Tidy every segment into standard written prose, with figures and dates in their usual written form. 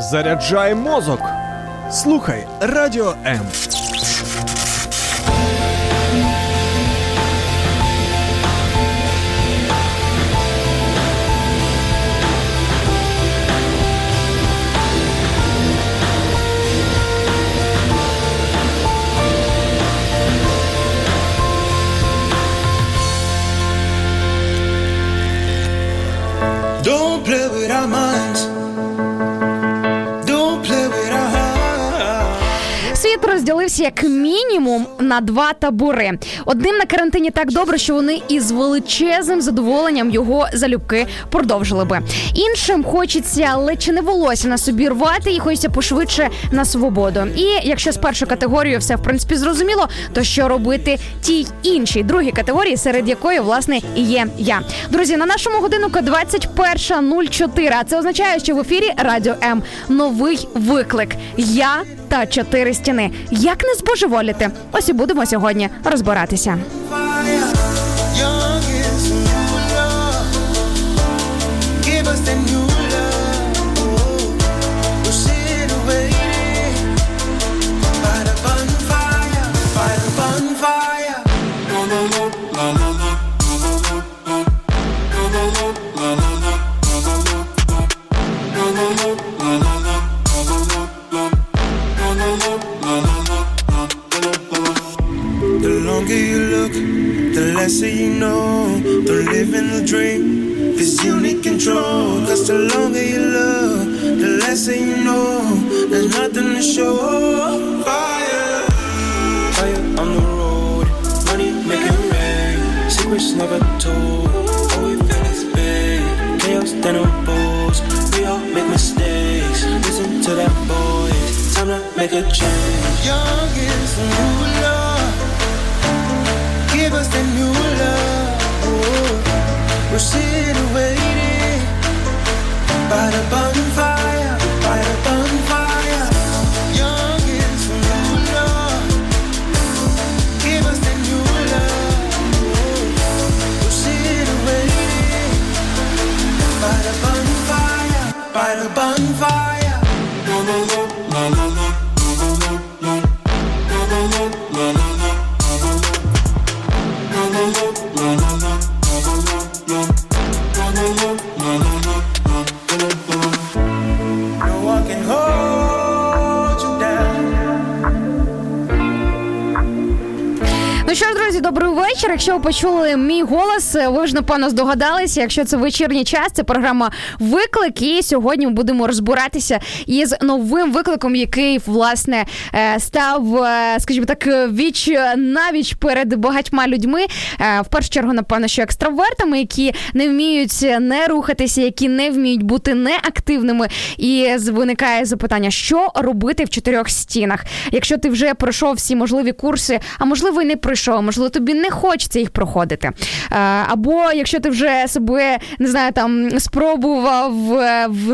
Заряджай мозок. Слухай Радіо М. Don't play with our minds. Don't play with our hearts. Світ розділився як мінімум на два табори. Одним на карантині так добре, що вони із величезним задоволенням його залюбки продовжили би. Іншим хочеться ледь не волосся на собі рвати і хочеться пошвидше на свободу. І якщо з першою категорією все в принципі зрозуміло, то що робити тій іншій, другій категорії, серед якої, власне, і є я. Друзі, на нашому годиннику 21:04, а це означає, що в ефірі Радіо М новий виклик. Я та 4 стіни. Як не збожеволіти? Ось і будемо сьогодні розбиратися. So you know, don't live in the dream. This you need control. Cause the longer you love, the less you know. There's nothing to show. Fire, fire on the road. Money making rain. Secrets never told. All we feel is pain. Chaos then oppose. We all make mistakes. Listen to that voice. Time to make a change. Young is the new love. Give us the new love. Oh, we're sitting waiting by the bonfire, by the bonfire. Young is the new love. Give us the new love. Oh, we're sitting waiting by the bonfire, by the bonfire. La la la la la la la la la la. Ну що ж, друзі, добрий вечір. Якщо ви почули мій голос, ви ж, напевно, здогадалися, якщо це вечірній час, це програма «Виклик», і сьогодні ми будемо розбиратися із новим викликом, який, власне, став, скажімо так, віч-навіч перед багатьма людьми. В першу чергу, напевно, що екстравертами, які не вміють не рухатися, які не вміють бути неактивними. І виникає запитання, що робити в 4 стінах? Якщо ти вже пройшов всі можливі курси, а можливо і не пройшов, можливо, тобі не хочеться їх проходити. Або якщо ти вже себе, не знаю, там, спробував в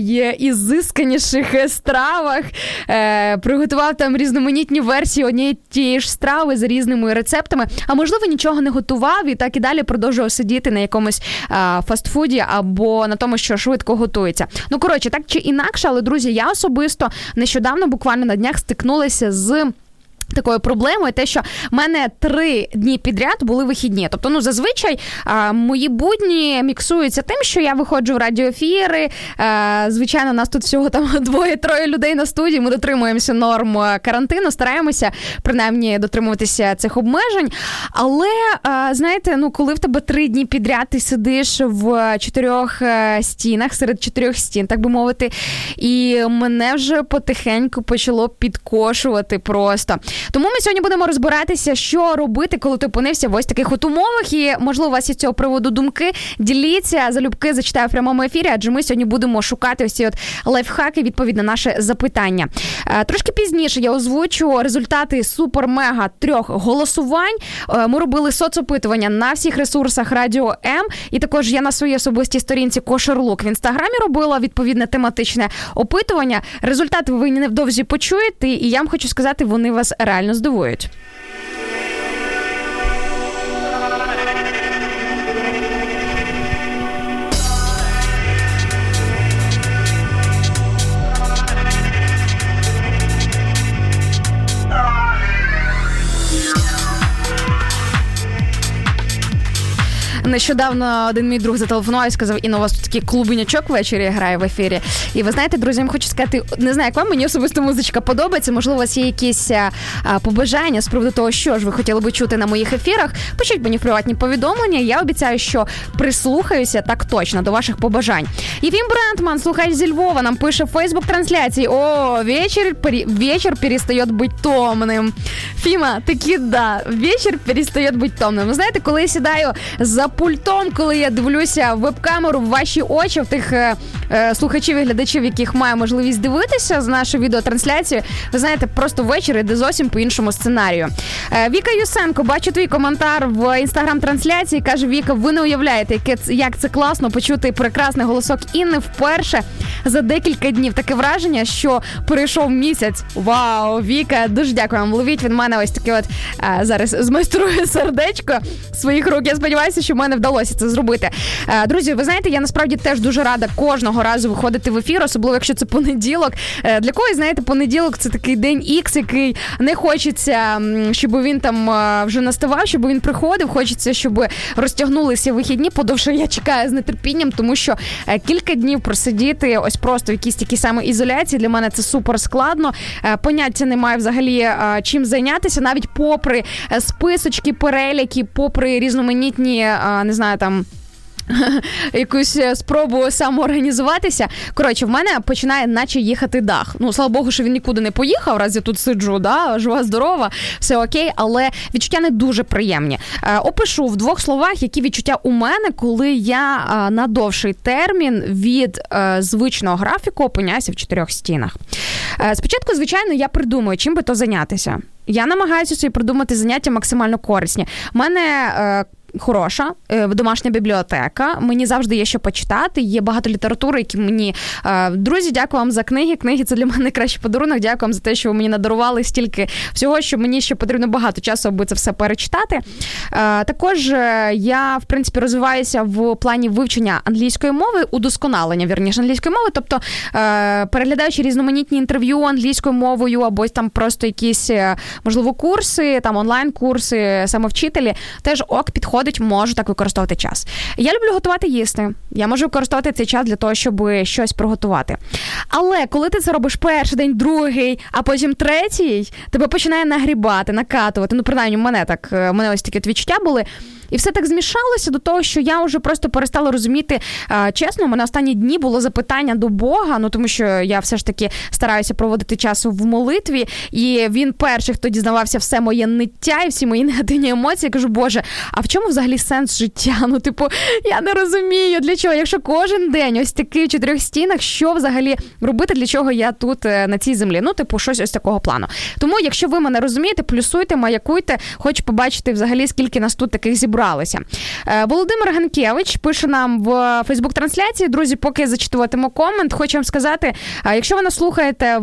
найізисканіших стравах, приготував там різноманітні версії однієї тієї ж страви за різними рецептами, а можливо нічого не готував і так і далі продовжував сидіти на якомусь фастфуді або на тому, що швидко готується. Ну, коротше, так чи інакше, але, друзі, я особисто нещодавно, буквально на днях, стикнулася з такою проблемою, те, що в мене 3 дні підряд були вихідні. Тобто, зазвичай мої будні міксуються тим, що я виходжу в радіоефіри. Звичайно, нас тут всього там 2-3 людей на студії, ми дотримуємося норм карантину, стараємося, принаймні, дотримуватися цих обмежень. Але, знаєте, коли в тебе 3 дні підряд ти сидиш в 4 стінах, серед 4 стін, так би мовити, і мене вже потихеньку почало підкошувати просто. Тому ми сьогодні будемо розбиратися, що робити, коли ти опинився в ось таких от умовах. І, можливо, у вас є з цього приводу думки. Діліться, залюбки зачитаю в прямому ефірі, адже ми сьогодні будемо шукати ось ці от лайфхаки, відповідь на наше запитання. Трошки пізніше я озвучу результати супер-мега 3 голосувань. Ми робили соцопитування на всіх ресурсах Радіо М. І також я на своїй особистій сторінці Кошерлук в Інстаграмі робила відповідне тематичне опитування. Результати ви невдовзі почуєте, і я вам хочу сказати, вони вас реально здивують. Нещодавно один мій друг зателефонував і сказав: Інна, у вас тут такий клубнячок ввечері грає в ефірі. І ви знаєте, друзі, я хочу сказати, не знаю, як вам, мені особисто музичка подобається, можливо, у вас є якісь побажання з приводу того, що ж ви хотіли би чути на моїх ефірах. Пишіть мені в приватні повідомлення, я обіцяю, що прислухаюся так точно до ваших побажань. Єфім Брентман, слухач зі Львова, нам пише в Фейсбук-трансляції: «О, вечер перестает быть томним». Фіма, таки да, вечір перестає бути томним. Ви знаєте, коли я сідаю за пультом, коли я дивлюся в веб-камеру, в ваші очі, в тих слухачів і глядачів, яких маю можливість дивитися з нашої відеотрансляції, ви знаєте, просто ввечері йде зовсім по іншому сценарію. Віка Юсенко, бачу твій коментар в інстаграм-трансляції, каже: Віка, ви не уявляєте, як це класно почути прекрасний голосок Інни вперше за декілька днів. Таке враження, що перейшов місяць. Вау, Віка, дуже дякую вам. Ловіть від мене ось таке от, зараз змайструю сердечко своїх рук. Я сподіваюся, що в мене вдалося це зробити. Друзі, ви знаєте, я насправді теж дуже рада кожного разу виходити в ефір, особливо якщо це понеділок. Для когось, знаєте, понеділок це такий день Ікс, який не хочеться, щоб він там вже наставав, щоб він приходив. Хочеться, щоб розтягнулися вихідні. Подовше я чекаю з нетерпінням, тому що кілька днів просидіти ось просто в якійсь такій самоізоляції, для мене це супер складно. Поняття немає взагалі чим зайнятися, навіть попри списочки, переліки, попри різноманітні, не знаю, там, якусь спробу самоорганізуватися. Коротше, в мене починає наче їхати дах. Ну, слава Богу, що він нікуди не поїхав, раз я тут сиджу, да, жива-здорова, все окей, але відчуття не дуже приємні. Опишу в 2 словах, які відчуття у мене, коли я на довший термін від звичного графіку опиняюся в 4 стінах. Спочатку, звичайно, я придумую, чим би то зайнятися. Я намагаюся собі придумати заняття максимально корисні. У мене хороша домашня бібліотека, мені завжди є що почитати, є багато літератури, які мені... Друзі, дякую вам за книги. Книги – це для мене найкращий подарунок. Дякую вам за те, що ви мені надарували стільки всього, що мені ще потрібно багато часу, аби це все перечитати. Також я, в принципі, розвиваюся в плані вивчення англійської мови, удосконалення, вірніше, англійської мови, тобто переглядаючи різноманітні інтерв'ю англійською мовою, або там просто якісь, можливо, курси, там онлайн-курси, самовчителі, теж підходить, можу так використовувати час. Я люблю готувати їсти. Я можу використовувати цей час для того, щоб щось приготувати. Але коли ти це робиш перший день, другий, а потім третій, тебе починає нагрібати, накатувати. Ну, принаймні, в мене ось такі відчуття були. І все так змішалося до того, що я вже просто перестала розуміти. Чесно, у мене останні дні було запитання до Бога, ну тому що я все ж таки стараюся проводити час в молитві, і він перший, хто дізнавався все моє ниття і всі мої негативні емоції. Я кажу: Боже, а в чому взагалі сенс життя? Ну, типу, я не розумію, для чого. Якщо кожен день ось такий в 4 стінах, що взагалі робити, для чого я тут на цій землі? Ну, типу, щось ось такого плану. Тому, якщо ви мене розумієте, плюсуйте, маякуйте, хочу побачити взагалі, скільки нас тут таких зібралося. Володимир Ганкевич пише нам в Фейсбук-трансляції. Друзі, поки я зачитуватиму комент, хочу вам сказати, якщо ви нас слухаєте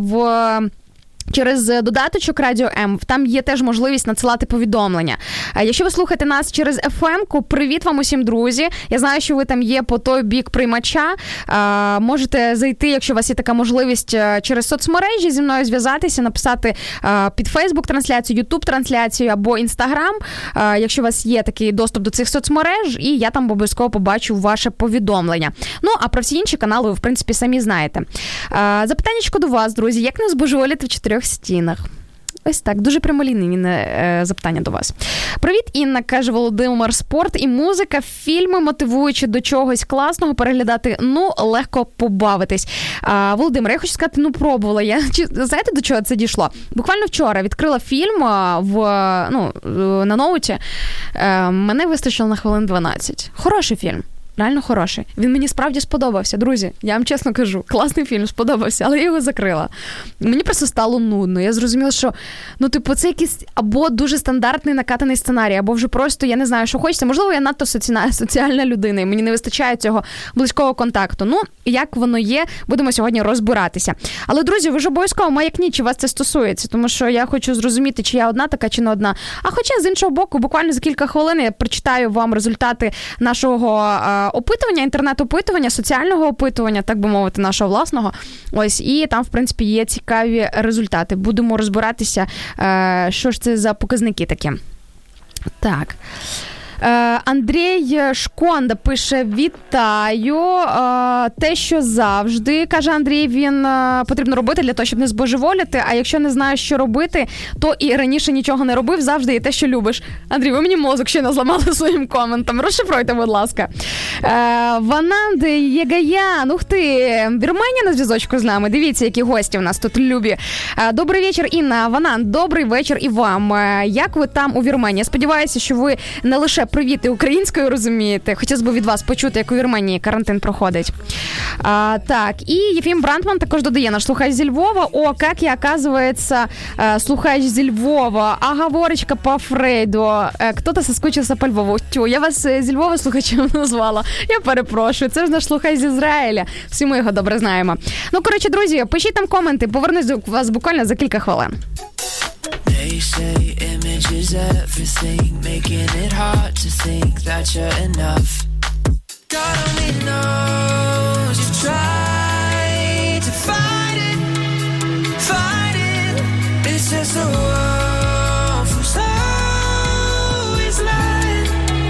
через додаточок Радіо М, там є теж можливість надсилати повідомлення. Якщо ви слухаєте нас через FM-ку, привіт вам усім, друзі. Я знаю, що ви там є по той бік приймача. Можете зайти, якщо у вас є така можливість, через соцмережі зі мною зв'язатися, написати під Facebook-трансляцію, YouTube-трансляцію або Instagram, якщо у вас є такий доступ до цих соцмереж, і я там обов'язково побачу ваше повідомлення. Ну, а про всі інші канали ви, в принципі, самі знаєте. Запитаннячко до вас, друзі. Як не збожеволіти в 4 стінах? Ось так, дуже прямолінійне запитання до вас. Привіт, Інна, каже Володимир. Спорт і музика, фільми, мотивуючи до чогось класного, переглядати, ну, легко побавитись. Володимир, я хочу сказати, ну, пробувала я. Знаєте, до чого це дійшло? Буквально вчора відкрила фільм на ноуті. Мене вистачило на хвилин 12. Хороший фільм. Реально хороший. Він мені справді сподобався, друзі. Я вам чесно кажу, класний фільм, сподобався, але я його закрила. Мені просто стало нудно. Я зрозуміла, що, ну, типу, це якийсь або дуже стандартний накатаний сценарій, або вже просто, я не знаю, що хочеться. Можливо, я надто соціальна людина, і мені не вистачає цього близького контакту. Ну, як воно є, будемо сьогодні розбиратися. Але, друзі, ви ж обов'язково маякніть, чи вас це стосується, тому що я хочу зрозуміти, чи я одна така, чи не одна. А хоча, з іншого боку, буквально за кілька хвилин я прочитаю вам результати нашого опитування, інтернет-опитування, соціального опитування, так би мовити, нашого власного. Ось, і там, в принципі, є цікаві результати. Будемо розбиратися, що ж це за показники такі. Так. Андрій Шконда пише: вітаю. Те, що завжди, каже Андрій, він потрібно робити для того, щоб не збожеволіти, а якщо не знаєш, що робити, то і раніше нічого не робив, завжди є те, що любиш. Андрій, ви мені мозок ще не зламали своїм коментом. Розшифруйте, будь ласка. Вананд Єгаян, ух ти, Вірменія на зв'язочку з нами. Дивіться, які гості в нас тут любі. Добрий вечір, Інна. Вананд, добрий вечір і вам. Як ви там у Вірменії? Сподіваюся, що ви не лише привіти українською розумієте. Хотілося б від вас почути, як у Вірменії карантин проходить. Так, і Єфім Брандман також додає: наш слухач зі Львова. О, як я, оказывается, слухач зі Львова. А говорочка по Фрейду. Кто-то соскучився по Львову. Тю, я вас зі Львова слухачем назвала. Я перепрошую. Це ж наш слухач з Ізраїля. Всі ми його добре знаємо. Ну, коротше, друзі, пишіть там коменти. Повернусь до вас буквально за кілька хвилин. They say image is everything, making it hard to think that you're enough. God only knows you try to fight it. It's just a wolf who's always lying.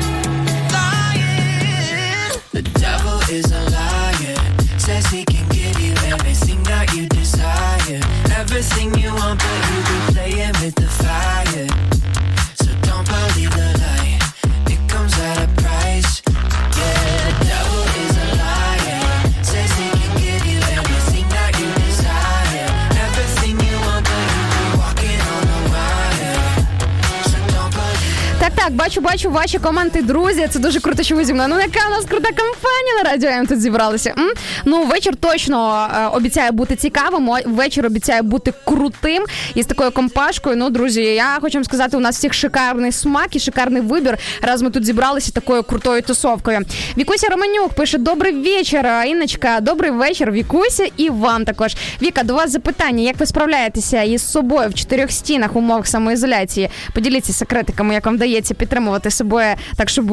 The devil is a liar, says he can give you everything that you desire. Everything you want, but you be playing with the fire. So don't believe the lie, it comes at a price. Yeah, the devil is a liar, says he can give you everything that you desire. Everything you want, but you be walking on the wire. So don't believe. Так, бачу ваші коменти, друзі. Це дуже круто, що ви зі мною. Ну, яка у нас крута компанія на Радіо М тут зібралися. Ну, вечір точно обіцяє бути цікавим, вечір обіцяє бути крутим. І з такою компашкою, ну, друзі, я хочу вам сказати, у нас всіх шикарний смак і шикарний вибір, раз ми тут зібралися такою крутою тусовкою. Вікуся Романюк пише: добрий вечір, Інночка, добрий вечір, Вікуся, і вам також. Віка, до вас запитання, як ви справляєтеся із собою в 4 стінах в умовах самоізоляції? Поділіться секретиками, як вам вдається підтримувати себе так, щоб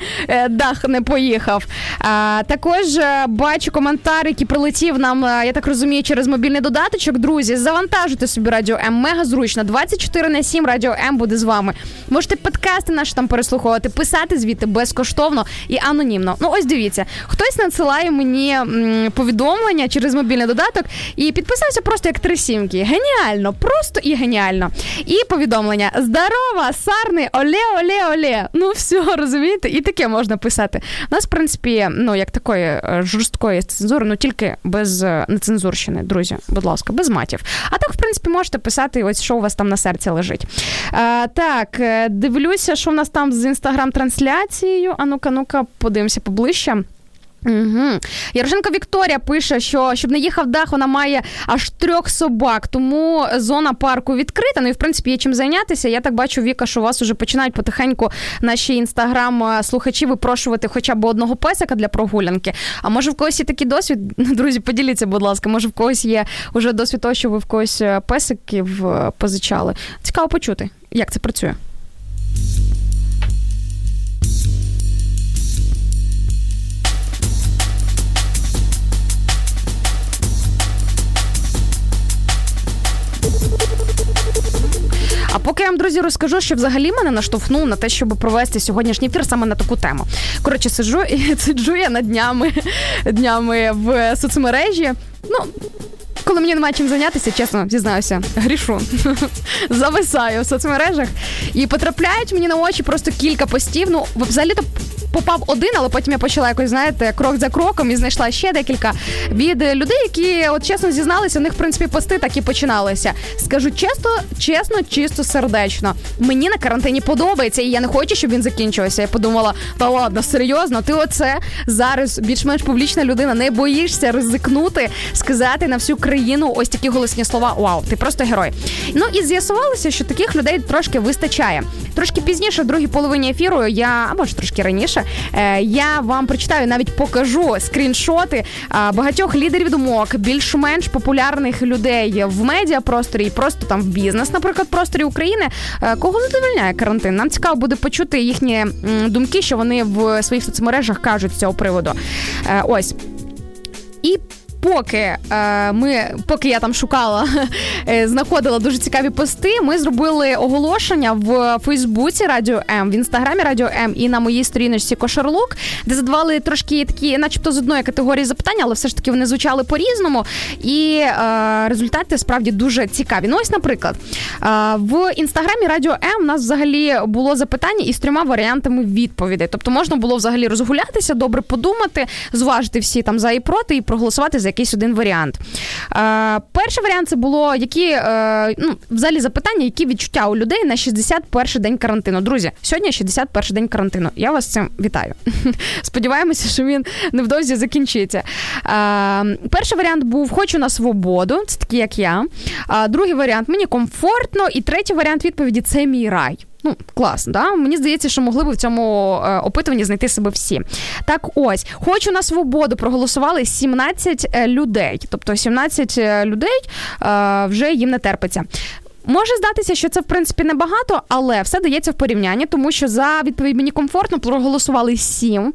дах не поїхав. Також бачу коментар, який прилетів нам, я так розумію, через мобільний додаточок. Друзі, завантажуйте собі Радіо М, мега зручно. 24/7 Радіо М буде з вами. Можете подкасти наші там переслуховувати, писати звідти безкоштовно і анонімно. Ну, ось дивіться, хтось надсилає мені повідомлення через мобільний додаток і підписався просто як 3 сімки. Геніально, просто і геніально. І повідомлення: здорова, Сарни, оле. Ну, все, розумієте? І таке можна писати. У нас, в принципі, ну, як такої жорсткої цензури, ну, тільки без нецензурщини, друзі, будь ласка, без матів. А так, в принципі, можете писати, ось що у вас там на серці лежить. Так, дивлюся, що в нас там з інстаграм-трансляцією. А ну-ка, подивимося поближче. Угу. Ярошенко Вікторія пише, що щоб не їхав дах, вона має аж 3 собак, тому зона парку відкрита, ну і в принципі є чим зайнятися. Я так бачу, Віка, що у вас вже починають потихеньку наші інстаграм-слухачі випрошувати хоча б одного песика для прогулянки. А може в когось є такий досвід? Друзі, поділіться, будь ласка, може в когось є вже досвід того, що ви в когось песиків позичали. Цікаво почути, як це працює. А поки я вам, друзі, розкажу, що взагалі мене наштовхнув на те, щоб провести сьогоднішній ефір саме на таку тему. Коротше, сиджу я на днями в соцмережі. Ну, коли мені немає чим зайнятися, чесно зізнаюся, грішу. Зависаю в соцмережах. І потрапляють мені на очі просто кілька постів. Ну, взагалі-то попав один, але потім я почала якось, знаєте, крок за кроком і знайшла ще декілька від людей, які, от чесно зізналися, у них, в принципі, пости так і починалися. Скажу чесно, чисто сердечно. Мені на карантині подобається, і я не хочу, щоб він закінчився. Я подумала, та ладно, серйозно, ти оце зараз більш-менш публічна людина, не боїшся ризикнути, сказати на всю країну ось такі голосні слова: вау, ти просто герой. Ну і з'ясувалося, що таких людей трошки вистачає. Трошки пізніше, в другій половині ефіру, а може трошки раніше, я вам прочитаю, навіть покажу скріншоти багатьох лідерів думок, більш-менш популярних людей в медіапросторі і просто там в бізнес, наприклад, просторі України, кого задовольняє карантин. Нам цікаво буде почути їхні думки, що вони в своїх соцмережах кажуть з цього приводу. Ось. І поки я там шукала, знаходила дуже цікаві пости, ми зробили оголошення в Фейсбуці Радіо М, в Інстаграмі Радіо М і на моїй сторіночці Кошарлук, де задавали трошки такі, начебто з одної категорії запитання, але все ж таки вони звучали по-різному, і результати справді дуже цікаві. Ну ось, наприклад, в Інстаграмі Радіо М у нас взагалі було запитання із 3 варіантами відповідей. Тобто можна було взагалі розгулятися, добре подумати, зважити всі там за і проти і проголосувати за якийсь один варіант. Перший варіант це було, взагалі запитання, які відчуття у людей на 61-й день карантину. Друзі, сьогодні 61-й день карантину. Я вас з цим вітаю. Сподіваємося, що він невдовзі закінчиться. Перший варіант був «Хочу на свободу», це такий, як я. Другий варіант «Мені комфортно». І третій варіант відповіді «Це мій рай». Ну, класно, да? Мені здається, що могли б в цьому опитуванні знайти себе всі. Так ось, «Хочу на свободу» проголосували 17 людей. Тобто 17 людей вже їм не терпиться. Може здатися, що це, в принципі, небагато, але все дається в порівнянні, тому що за відповідь «Мені комфортно» проголосували 7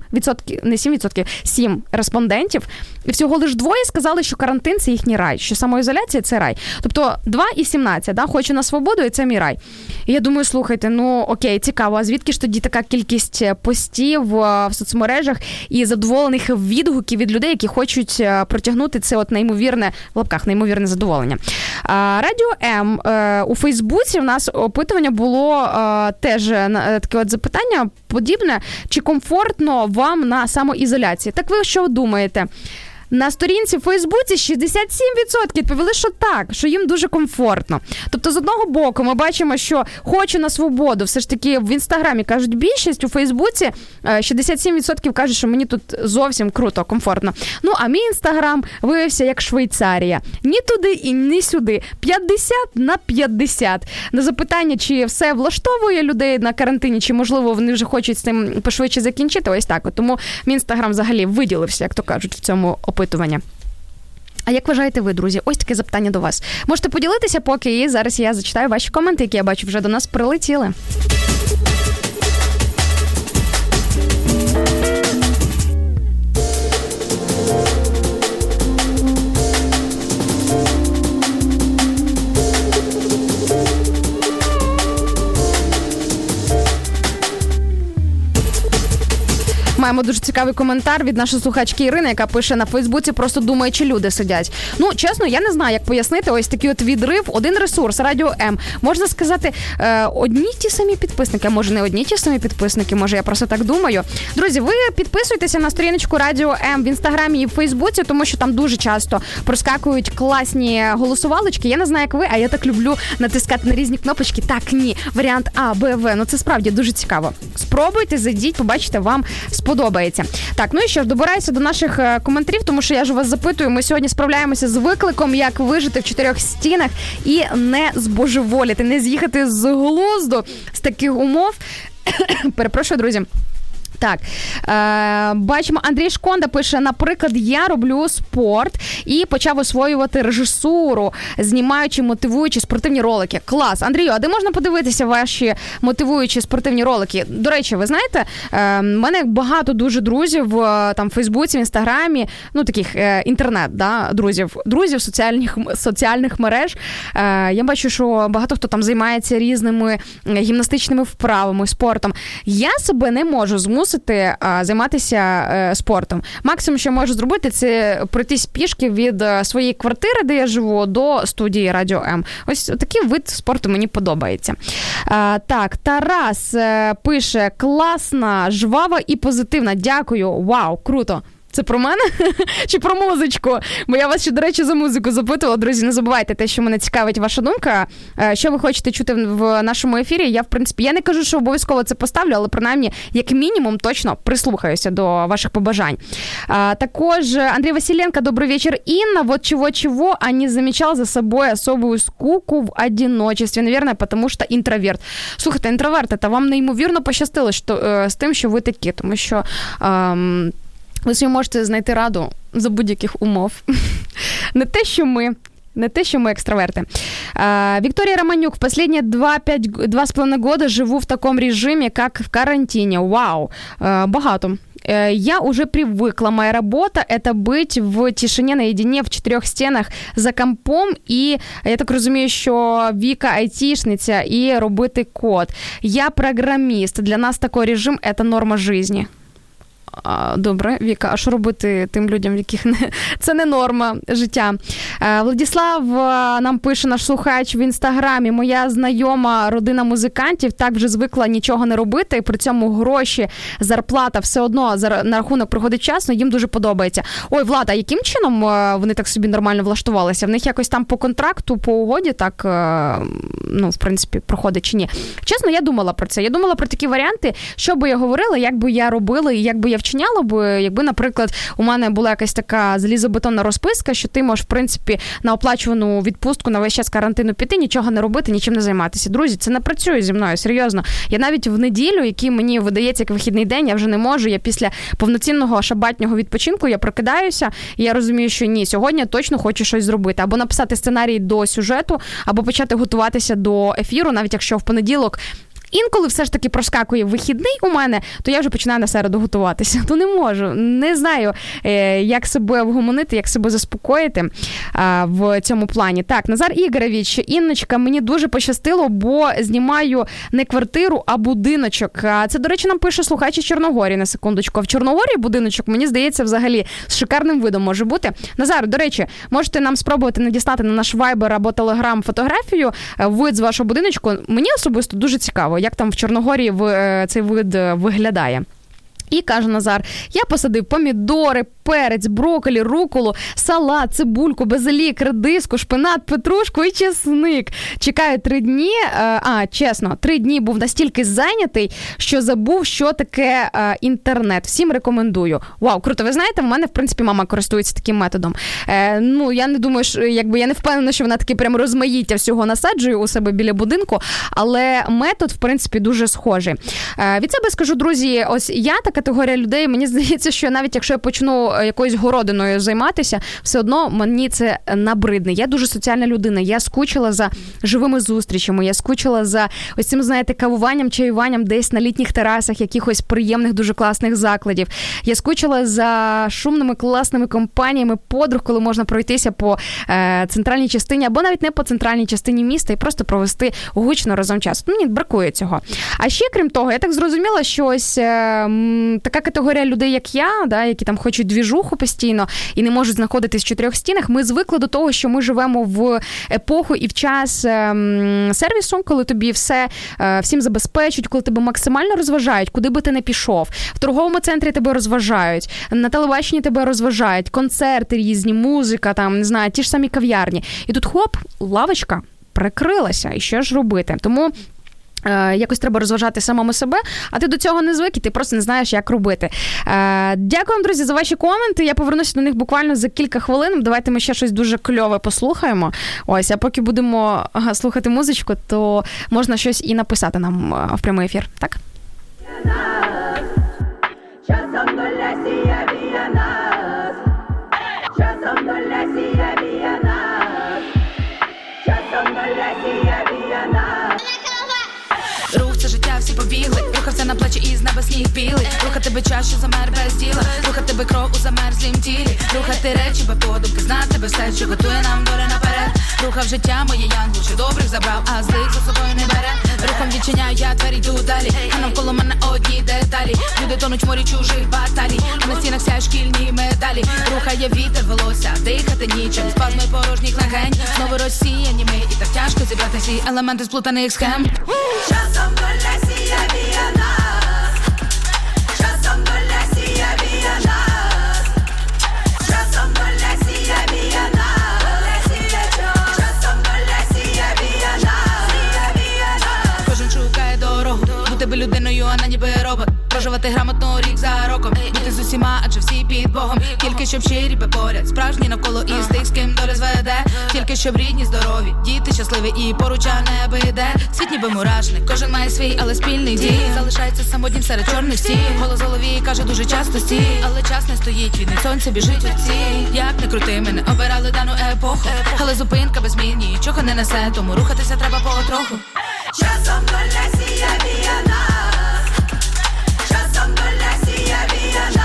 респондентів, і всього лиш 2 сказали, що карантин – це їхній рай, що самоізоляція – це рай. Тобто 2 і 17, да? «Хочу на свободу» і «Це мій рай». І я думаю, слухайте, ну окей, цікаво, а звідки ж тоді така кількість постів в соцмережах і задоволених відгуків від людей, які хочуть протягнути це от неймовірне, в лапках, неймовірне задоволення. Радіо М у Фейсбуці в нас опитування було теж таке от запитання подібне, чи комфортно вам на самоізоляції. Так ви що думаєте? На сторінці в Фейсбуці 67% відповіли, що так, що їм дуже комфортно. Тобто, з одного боку, ми бачимо, що «Хочу на свободу» все ж таки в Інстаграмі кажуть більшість, у Фейсбуці 67% кажуть, що мені тут зовсім круто, комфортно. Ну, а мій Інстаграм виявився як Швейцарія. Ні туди і ні сюди. 50/50. На запитання, чи все влаштовує людей на карантині, чи, можливо, вони вже хочуть з цим пошвидше закінчити, ось так. Тому мій Інстаграм взагалі виділився, як то кажуть, в цьому опитування. А як вважаєте ви, друзі? Ось таке запитання до вас. Можете поділитися поки, і зараз я зачитаю ваші коменти, які я бачу вже до нас прилетіли. Маємо дуже цікавий коментар від нашої слухачки Ірини, яка пише на Фейсбуці, просто думає, чи люди сидять. Ну, чесно, я не знаю, як пояснити ось такий от відрив. Один ресурс, Радіо М. Можна сказати, одні ті самі підписники, а може не одні ті самі підписники, може я просто так думаю. Друзі, ви підписуйтеся на сторіночку Радіо М в Інстаграмі і в Фейсбуці, тому що там дуже часто проскакують класні голосувалочки. Я не знаю, як ви, а я так люблю натискати на різні кнопочки. Так, ні, варіант А, Б, В. Ну, це справді дуже цікаво. Спробуйте, зайдіть, побачите, вам сподобається. Так, ну і що ж, добираюся до наших коментарів, тому що я ж вас запитую, ми сьогодні справляємося з викликом, як вижити в 4 стінах і не збожеволіти, не з'їхати з глузду з таких умов. Перепрошую, друзі. Так, бачимо, Андрій Шконда пише, наприклад, я роблю спорт і почав освоювати режисуру, знімаючи мотивуючі спортивні ролики. Клас. Андрію, а де можна подивитися ваші мотивуючі спортивні ролики? До речі, ви знаєте, в мене багато дуже друзів там в Фейсбуці, в Інстаграмі, ну таких інтернет, да, друзів соціальних мереж. Я бачу, що багато хто там займається різними гімнастичними вправами, спортом. Я себе не можу змусити займатися спортом. Максимум, що можу зробити, це пройтись пішки від своєї квартири, де я живу, до студії Радіо М. Ось такий вид спорту мені подобається. Так, Тарас пише, класна, жвава і позитивна. Дякую. Вау, круто. Це про мене? Чи про музичку? Бо я вас ще, до речі, за музику запитувала. Друзі, не забувайте те, що мене цікавить ваша думка. Що ви хочете чути в нашому ефірі? Я, в принципі, я не кажу, що обов'язково це поставлю, але, принаймні, як мінімум, точно прислухаюся до ваших побажань. Також Андрій Василенко, добрый вечер. Инна, вот чего-чего, а не замечал за собой особую скуку в одиночестве. Наверное, потому что інтроверт. Слухайте, інтроверти, та вам неймовірно пощастило з тим, що ви такі, тому що... Ви собі можете знайти раду за будь-яких умов. Не те, що ми екстраверти. Виктория Романюк. В последние 2,5 года живу в таком режиме, как в карантине. Вау. Багато. Я уже привыкла. Моя работа – это быть в тишине наедине в 4 стенах за компом. І я так розумію, що Віка айтішниця і робити код. Я програміст. Для нас такий режим – це норма життя. Добре, Віка, а що робити тим людям, в яких це не норма життя? Владислав нам пише, наш слухач в Інстаграмі: моя знайома родина музикантів так вже звикла нічого не робити, і при цьому гроші, зарплата все одно на рахунок приходить вчасно, їм дуже подобається. Ой, Влад, а яким чином вони так собі нормально влаштувалися? В них якось там по контракту, по угоді так, в принципі, проходить чи ні? Чесно, я думала про це. Я думала про такі варіанти, що би я говорила, як би я робила і як би я вчиняла б, якби, наприклад, у мене була якась така залізобетонна розписка, що ти можеш, в принципі, на оплачувану відпустку на весь час карантину піти, нічого не робити, нічим не займатися. Друзі, це не працює зі мною, серйозно. Я навіть в неділю, який мені видається як вихідний день, я вже не можу, я після повноцінного шабатнього відпочинку, я прокидаюся, і я розумію, що ні, сьогодні я точно хочу щось зробити. Або написати сценарій до сюжету, або почати готуватися до ефіру, навіть якщо в понеділок інколи все ж таки проскакує вихідний у мене, то я вже починаю на середу готуватися. То не можу. Не знаю, як себе вгомонити, як себе заспокоїти в цьому плані. Так, Назар Ігорович, Інночка, мені дуже пощастило, бо знімаю не квартиру, а будиночок. Це, до речі, нам пише слухач із Чорногорії, на секундочку. В Чорногорії будиночок, мені здається, взагалі з шикарним видом може бути. Назар, до речі, можете нам спробувати надіслати на наш Viber або Telegram фотографію, вид з вашого будиночку. Мені особисто дуже цікаво, як там в Чорногорії цей вид виглядає. І каже Назар: я посадив помідори, перець, брокколі, руколу, салат, цибульку, базилік, редиску, шпинат, петрушку і чесник. Чекаю 3 дні. Чесно, 3 дні був настільки зайнятий, що забув, що таке інтернет. Всім рекомендую. Вау, круто. Ви знаєте, в мене, в принципі, мама користується таким методом. Я не думаю, що, я не впевнена, що вона таки прям розмаїття всього насаджує у себе біля будинку, але метод, в принципі, дуже схожий. Від себе скажу, друзі, ось я та категорія людей, мені здається, що навіть якщо я почну якоюсь городиною займатися, все одно мені це набридне. Я дуже соціальна людина, я скучила за живими зустрічами, я скучила за ось цим, знаєте, кавуванням, чаюванням десь на літніх терасах якихось приємних, дуже класних закладів. Я скучила за шумними, класними компаніями подруг, коли можна пройтися по центральній частині, або навіть не по центральній частині міста і просто провести гучно разом час. Мені бракує цього. А ще, крім того, я так зрозуміла, що ось така категорія людей, як я, які там хочуть двіжуху постійно і не можуть знаходитись в 4 стінах, ми звикли до того, що ми живемо в епоху і в час сервісу, коли тобі всім забезпечують, коли тебе максимально розважають, куди би ти не пішов. В торговому центрі тебе розважають, на телебаченні тебе розважають, концерти різні, музика, там, не знаю, ті ж самі кав'ярні. І тут хоп, лавочка прикрилася, і що ж робити? Тому якось треба розважати самому себе, а ти до цього не звик, і ти просто не знаєш, як робити. Дякую вам, друзі, за ваші коменти. Я повернуся до них буквально за кілька хвилин. Давайте ми ще щось дуже кльове послухаємо. Ось, а поки будемо слухати музичку, то можна щось і написати нам в прямий ефір. Так? Часом доля сіє нас. Часом доля сіє нас. Часом доля сіє нас. Рух – це життя, всі побігли. Рухався на плечі і з неба сніг білий. Рухати би час, що замер без діла. Рухати би крок у замерзлім тілі. Рухати речі, бо подумки, знати би все, що готує нам доля наперед. Рухав життя моє янгу, що добрих забрав, а злих за собою не бере. Рухом відчиняю, я двері йду далі. А навколо мене одні деталі. Люди тонуть в морі чужих баталій. А на стінах сяють шкільні медалі. Рухає вітер, волосся, дихати нічим. Спазми порожніх легень. Знову розсіяні ми, і так тяжко зібрати всі елементи сплутаних схем. Часом доля сіє нас. Часом доля сіє нас. Часом доля сіє нас. Часом доля сіє нас. Кожен шукає дорогу. Бути би людиною, а не ніби робот. Проживати грамотно рік за роком. Бути з усіма, адже всі під Богом. Тільки щоб щирі би поряд. Справжні навколо із тих, з ким доля зведе. Тільки щоб рідні здорові. Діти щасливі і поруч, а не биде. Світ ніби мурашник. Кожен має свій, але спільний дім. Залишається самотнім серед чорних стін. Голос в голові каже дуже часто стій. Але час не стоїть, від сонця біжить у ціль. Як не крути, ми не обирали дану епоху. Але зупинка без змін нічого не несе. Тому рухатися треба потроху. Часом доля сіє нас. Часом доля сіє нас.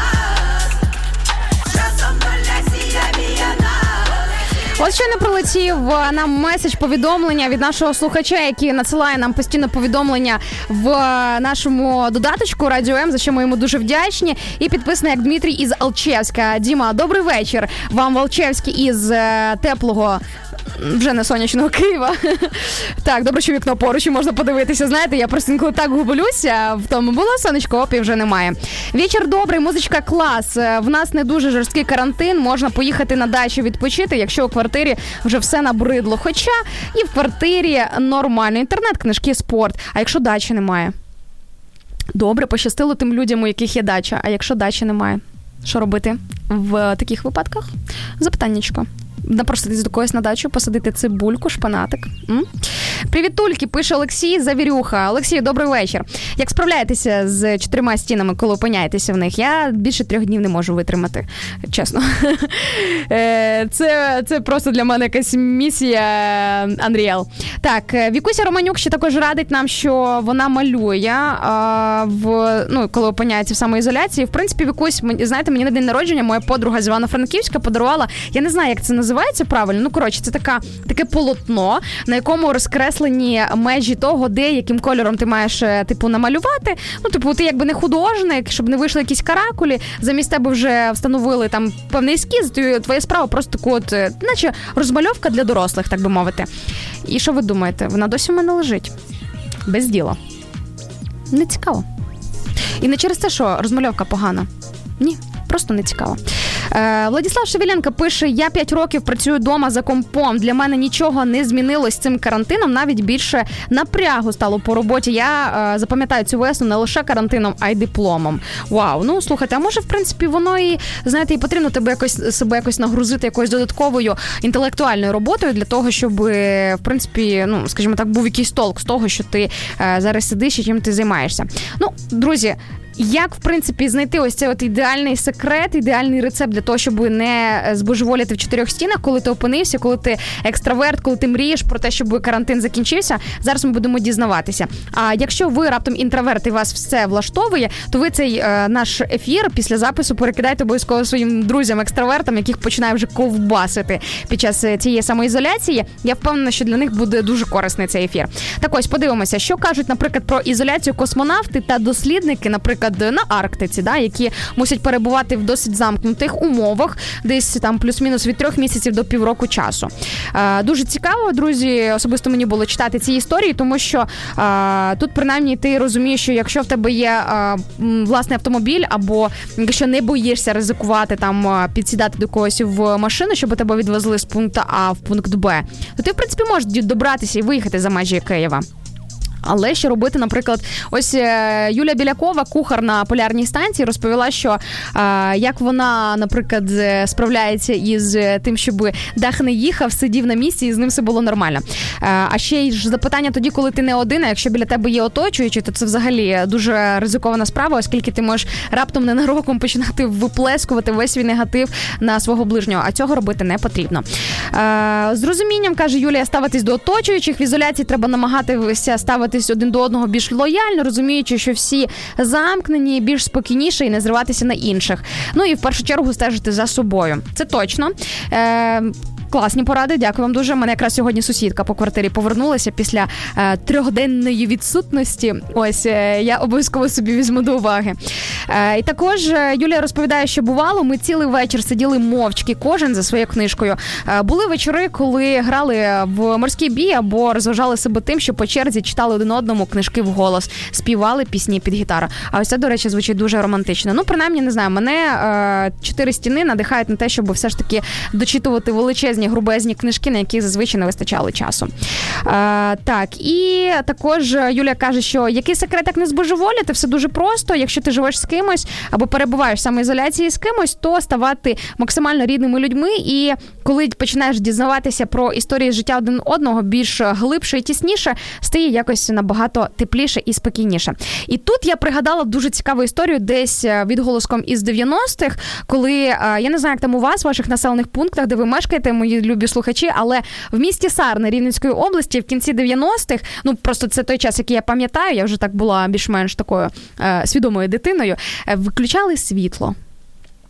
щойно прилетів нам меседж-повідомлення від нашого слухача, який надсилає нам постійно повідомлення в нашому додаточку Радіо М, за що ми йому дуже вдячні. І підписаний як Дмитрій із Алчевська. Діма, добрий вечір. Вам в Алчевській із теплого, вже не сонячного Києва. Так, добре, що вікно поруч і можна подивитися. Знаєте, я просто інколи так гублюся, в тому було сонечко, оп, і вже немає. Вечір добрий, музичка клас. В нас не дуже жорсткий карантин, можна поїхати на дачу відпочити, якщо у квартирі вже все набридло. Хоча і в квартирі нормально. Інтернет, книжки, спорт. А якщо дачі немає? Добре, пощастило тим людям, у яких є дача. А якщо дачі немає? Що робити в таких випадках? Запитаннячко. Напроситись до когось на дачу, посадити цибульку, шпинатик. Привітульки, пише Олексій Завірюха. Олексій, добрий вечір. Як справляєтеся з 4 стінами, коли опиняєтеся в них? Я більше 3 днів не можу витримати, чесно. Це просто для мене якась місія Unreal. Так, Вікуся Романюк ще також радить нам, що вона малює, коли опиняється в самоізоляції. В принципі, Вікусь, знаєте, мені на день народження моя подруга з Івано-Франківська подарувала, я не знаю, як це називається правильно, це таке полотно, на якому розкреслені межі того, де, яким кольором ти маєш, намалювати. Ти якби не художник, щоб не вийшли якісь каракулі, замість тебе вже встановили там певний ескіз, твоя справа просто таку наче розмальовка для дорослих, так би мовити. І що ви думаєте? Вона досі в мене лежить. Без діла. Не цікаво. І не через те, що розмальовка погана. Ні, просто не цікаво. Владислав Шевеленко пише: я 5 років працюю вдома за компом. Для мене нічого не змінилось з цим карантином, навіть більше напрягу стало по роботі. Я запам'ятаю цю весну не лише карантином, а й дипломом. Вау, слухайте, а може, в принципі, воно і, знаєте, і потрібно себе якось нагрузити якоюсь додатковою інтелектуальною роботою для того, щоб, в принципі, скажімо так, був якийсь толк з того, що ти зараз сидиш і чим ти займаєшся. Друзі, як, в принципі, знайти ось цей ідеальний секрет, ідеальний рецепт для того, щоб не збожеволіти в 4 стінах, коли ти опинився, коли ти екстраверт, коли ти мрієш про те, щоб карантин закінчився, зараз ми будемо дізнаватися. А якщо ви раптом інтроверт і вас все влаштовує, то ви цей наш ефір після запису перекидайте обов'язково своїм друзям-екстравертам, яких починає вже ковбасити під час цієї самоізоляції. Я впевнена, що для них буде дуже корисний цей ефір. Так ось, подивимося, що кажуть, наприклад, про ізоляцію космонавти та дослідники, наприклад, на Арктиці, які мусять перебувати в досить замкнутих умовах, десь там плюс-мінус від 3 місяців до півроку часу. Дуже цікаво, друзі, особисто мені було читати ці історії, тому що тут принаймні ти розумієш, що якщо в тебе є власний автомобіль, або якщо не боїшся ризикувати там підсідати до когось в машину, щоб тебе відвезли з пункту А в пункт Б, то ти, в принципі, можеш добратися і виїхати за межі Києва. Але що робити, наприклад, ось Юлія Білякова, кухар на полярній станції, розповіла, що як вона, наприклад, справляється із тим, щоб дах не їхав, сидів на місці і з ним все було нормально. А ще й запитання тоді, коли ти не один, а якщо біля тебе є оточуючі, то це взагалі дуже ризикована справа, оскільки ти можеш раптом ненароком починати виплескувати весь свій негатив на свого ближнього, а цього робити не потрібно. З розумінням, каже Юлія, ставитись до оточуючих, в ізоляції треба намагатися ставити один до одного більш лояльно, розуміючи, що всі замкнені, більш спокійніше і не зриватися на інших. І в першу чергу стежити за собою. Це точно. Класні поради, дякую вам дуже. Мене якраз сьогодні сусідка по квартирі повернулася після 3-денної відсутності. Ось, я обов'язково собі візьму до уваги. І також Юлія розповідає, що бувало, ми цілий вечір сиділи мовчки, кожен за своєю книжкою. Були вечори, коли грали в морський бій або розважали себе тим, що по черзі читали один одному книжки вголос, співали пісні під гітару. А ось це, до речі, звучить дуже романтично. Принаймні, не знаю, мене 4 стіни надихають на те, щоб все ж таки дочитувати величезні грубезні книжки, на які зазвичай не вистачало часу. Так, і також Юлія каже, що який секрет, як не збожеволіти, все дуже просто. Якщо ти живеш з кимось або перебуваєш в самоізоляції з кимось, то ставати максимально рідними людьми, і коли починаєш дізнаватися про історії життя один одного більш глибше і тісніше, стає якось набагато тепліше і спокійніше. І тут я пригадала дуже цікаву історію десь відголоском із 90-х, коли, я не знаю, як там у вас, в ваших населених пунктах, де ви мешкаєте, мої любі слухачі, але в місті Сарни Рівненської області в кінці 90-х, просто це той час, який я пам'ятаю, я вже так була більш-менш такою свідомою дитиною, виключали світло.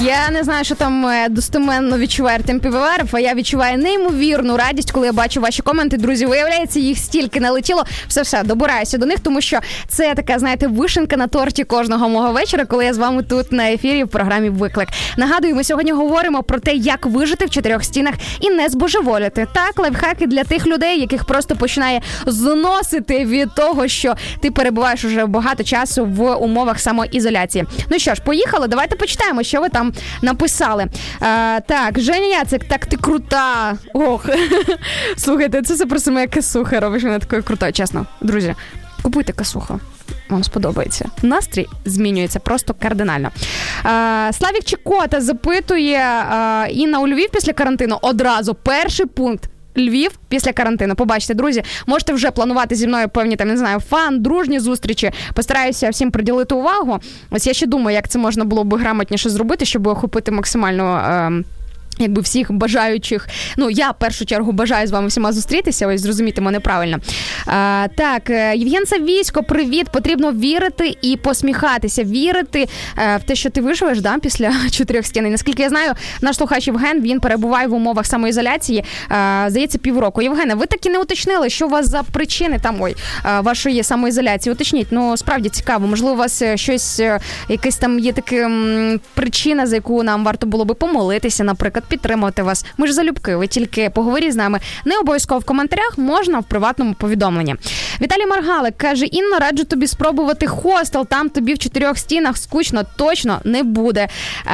Я не знаю, що там достеменно відчуває Артем Півоваров, а я відчуваю неймовірну радість, коли я бачу ваші коменти. Друзі, виявляється, їх стільки налетіло. Все, добираюся до них, тому що це така, знаєте, вишенька на торті кожного мого вечора, коли я з вами тут на ефірі в програмі «Виклик». Нагадую, ми сьогодні говоримо про те, як вижити в 4 стінах і не збожеволіти. Так, лайфхаки для тих людей, яких просто починає зносити від того, що ти перебуваєш уже багато часу в умовах самоізоляції. Ну що ж, поїхали, давайте почитаємо, що ви там написали. Так, Женя Яцик, так ти крута. Ох, слухайте, це просто моя касуха, робиш мене такою крутою, чесно. Друзі, купуйте касуху. Вам сподобається. Настрій змінюється просто кардинально. Славік Чекота запитує, Інна, у Львів після карантину? Одразу, перший пункт. Львів після карантину. Побачите, друзі, можете вже планувати зі мною певні, там, не знаю, дружні зустрічі. Постараюся всім приділити увагу. Ось я ще думаю, як це можна було б грамотніше зробити, щоб охопити максимально якби всіх бажаючих. Ну, я в першу чергу бажаю з вами всіма зустрітися, ось зрозуміти мене правильно. Так, Євген Савісько, привіт. Потрібно вірити і посміхатися. Вірити в те, що ти виживеш, да, після 4 стін. І, наскільки я знаю, наш слухач Євген, він перебуває в умовах самоізоляції, здається, півроку. Євгене, ви таки не уточнили, що у вас за причини там, вашої самоізоляції? Уточніть, ну, справді цікаво. Можливо, у вас щось, якась там є така причина, за яку нам варто було би помолитися, наприклад, підтримувати вас. Ми ж залюбки, ви тільки поговоріть з нами. Не обов'язково в коментарях, можна в приватному повідомленні. Віталій Маргалик каже, Інно, раджу тобі спробувати хостел, там тобі в 4 стінах скучно точно не буде.